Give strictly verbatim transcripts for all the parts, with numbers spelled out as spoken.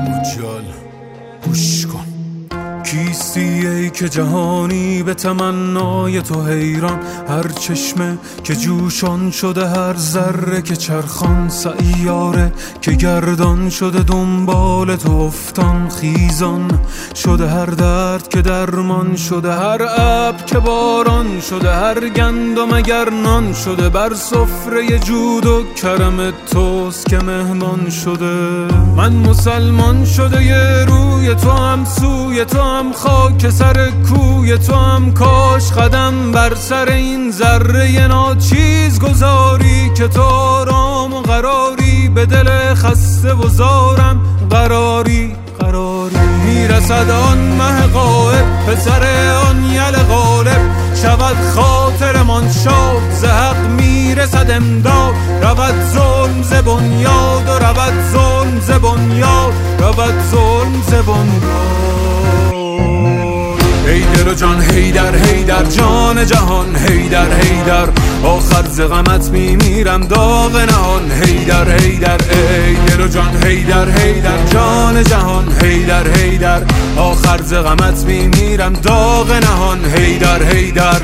مجال گوش کن. کیستی ای که جهانی به تمنای تو حیران، هر چشمه که جوشان شده، هر ذره که چرخان، سیاره که گردان شده دنبال تو افتان خیزان شده، هر درد که درمان شده، هر ابر که باران شده، هر گندم اگر نان شده، بر سفره جود و کرم توست که مهمان شده. من مسلمان شده یه روی تو هم، سوی تو هم، خاک سر کوی تو هم، کاش قدم بر سر این ذره ناچیز گذاری که تو آرام و قراری به دل خسته و زارم قراری قراری. میرسد آن مه غایب، پسر آن یل غالب، شود خاطرمان شاد، ز حق میرسد امداد، رود ظلم ز بنیاد و رود ظلم ز بنیاد، رود ظلم ز بنیاد. حیدر و جان حیدر حیدر جان جهان حیدر حیدر، آخر ز غمت میمیرم داغ نهان حیدر حیدر. حیدر و جان حیدر حیدر جان جهان حیدر حیدر، آخر ز غمت میمیرم داغ نهان حیدر حیدر.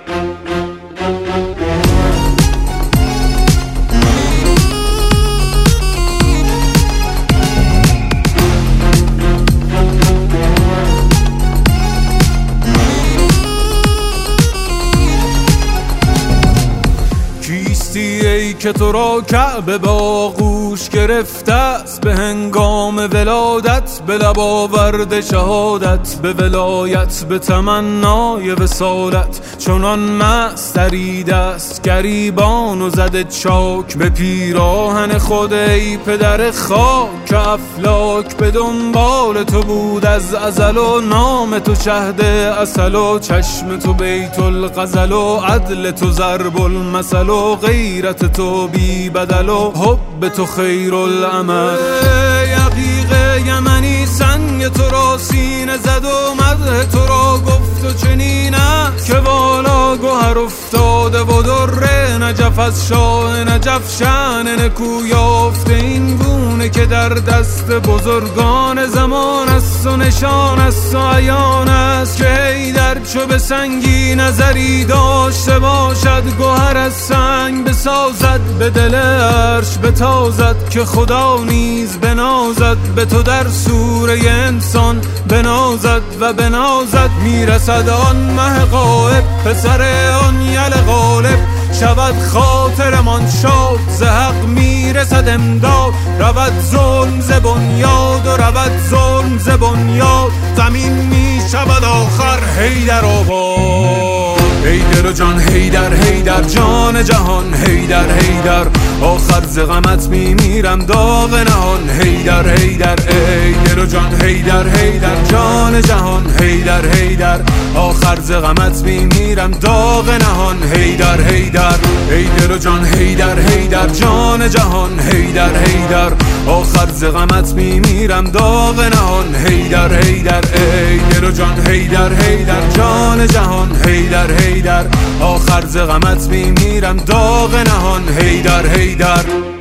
ای که تو را کعبه به آغوش گرفته است، به هنگام ولادت به لب آورد شهادت، به ولایت به تمنای وصالت چنان مست دریده است گریبان و زده چاک به پیراهن خود. ای پدر خاک که افلاک به دنبال تو بود از ازل و نام تو شهد عسل و چشم تو بیت الغزل و عدل تو ضرب المثل و غیرت تو بی بدل و حب تو خیر العمل. یقیق یمنی سنگ تو را سینه زد و مدح تو را گفت و چنین است که بالا گوهر افتاده و در نجف از شاه نجف شأن نکو یافته، این گونه که در دست بزرگان زمان است و نشان است و عیان است که حیدر چو به سنگی نظری داشته باشد، گوهر از سنگ بسازد به دل عرش بتازد، که خدا نیز بنازد به تو در سوره انسان بنازد و بنازد. میرسد آن مه غایب، پسر آن یل غالب، شود خاطرمان شاد، ز حق میرسد امداد، رود ظلم ز بنیاد و رود ظلم ز بنیاد، زمین میشود آخر حیدر آباد. حیدر و جان حیدر حیدر جان جهان حیدر حیدر، آخر ز غمت میمیرم داغ نهان حیدر حیدر. حیدر و جان حیدر حیدر جان جهان حیدر حیدر، آخر ز غمت میمیرم داغ نهان حیدر حیدر. حیدر و جان حیدر حیدر جان جهان حیدر حیدر، آخر ز غمت میمیرم داغ نهان حیدر حیدر. حیدر و جان حیدر حیدر جان جهان حیدر حیدر، آخر ز غمت میمیرم داغ نهان حیدر حیدر.